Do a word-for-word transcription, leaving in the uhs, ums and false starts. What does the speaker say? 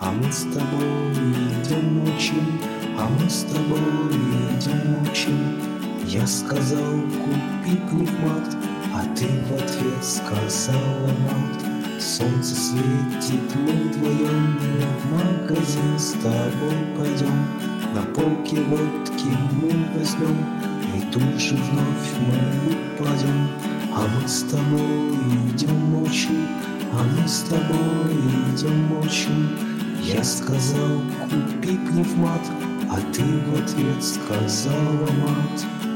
А мы с тобой идем молчим, а мы с тобой идем молчим. Я сказал, купи пневмат, а ты в ответ сказала мат. Солнце светит, мы вдвоем, в магазин с тобой пойдем. На полке водки мы возьмем, и тут же вновь мы упадем. А мы с тобой идем молчим, а мы с тобой идем молчим. Я сказал, купи пневмат, а ты в ответ сказала мат.